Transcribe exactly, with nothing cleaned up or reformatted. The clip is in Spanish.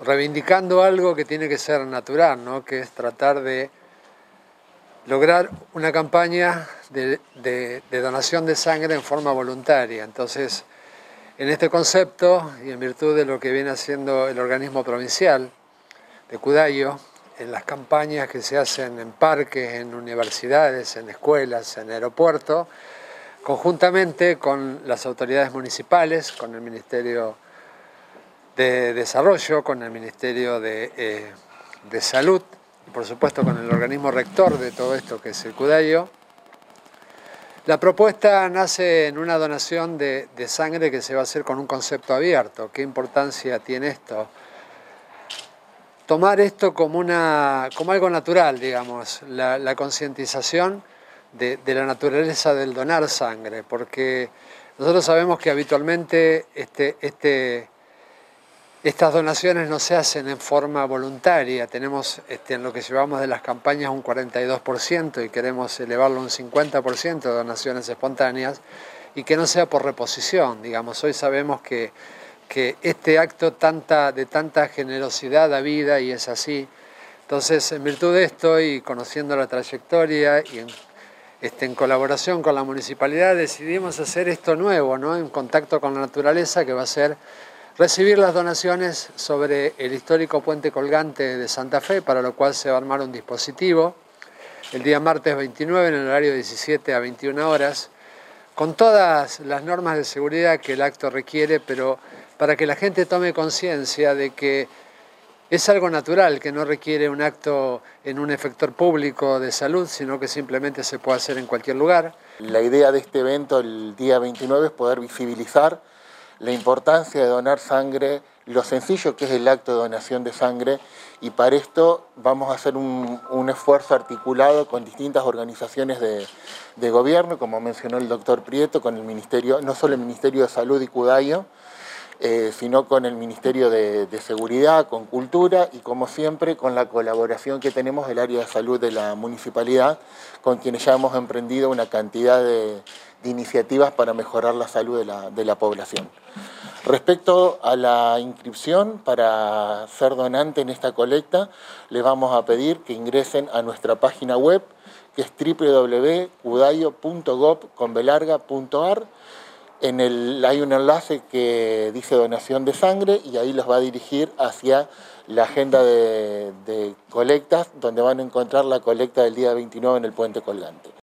reivindicando algo que tiene que ser natural, ¿no? Que es tratar de lograr una campaña de, de, de donación de sangre en forma voluntaria. Entonces, en este concepto, y en virtud de lo que viene haciendo el organismo provincial de Cudayo, en las campañas que se hacen en parques, en universidades, en escuelas, en aeropuertos, conjuntamente con las autoridades municipales, con el Ministerio de Desarrollo, con el Ministerio de, eh, de Salud, y por supuesto con el organismo rector de todo esto, que es el Cudayo. La propuesta nace en una donación de, de sangre que se va a hacer con un concepto abierto. ¿Qué importancia tiene esto? Tomar esto como, una, como algo natural, digamos, la, la concientización de, de la naturaleza del donar sangre, porque nosotros sabemos que habitualmente este, este, estas donaciones no se hacen en forma voluntaria. Tenemos este, en lo que llevamos de las campañas un cuarenta y dos por ciento y queremos elevarlo a un cincuenta por ciento de donaciones espontáneas y que no sea por reposición. Digamos, hoy sabemos que que este acto tanta, de tanta generosidad da vida y es así. Entonces, en virtud de esto y conociendo la trayectoria y en, este, en colaboración con la municipalidad decidimos hacer esto nuevo, ¿no? En contacto con la naturaleza, que va a ser recibir las donaciones sobre el histórico puente colgante de Santa Fe, para lo cual se va a armar un dispositivo el día martes veintinueve en el horario de diecisiete a veintiuna horas, con todas las normas de seguridad que el acto requiere, pero para que la gente tome conciencia de que es algo natural, que no requiere un acto en un efector público de salud, sino que simplemente se puede hacer en cualquier lugar. La idea de este evento el día veintinueve es poder visibilizar la importancia de donar sangre, lo sencillo que es el acto de donación de sangre, y para esto vamos a hacer un, un esfuerzo articulado con distintas organizaciones de, de gobierno, como mencionó el doctor Prieto, con el Ministerio, no solo el Ministerio de Salud y Cudayo, Eh, sino con el Ministerio de, de Seguridad, con Cultura y, como siempre, con la colaboración que tenemos del área de salud de la municipalidad, con quienes ya hemos emprendido una cantidad de, de iniciativas para mejorar la salud de la, de la población. Respecto a la inscripción para ser donante en esta colecta, les vamos a pedir que ingresen a nuestra página web, que es w w w punto cudayo punto gov punto a r. En el, hay un enlace que dice donación de sangre y ahí los va a dirigir hacia la agenda de, de colectas, donde van a encontrar la colecta del día veintinueve en el puente colgante.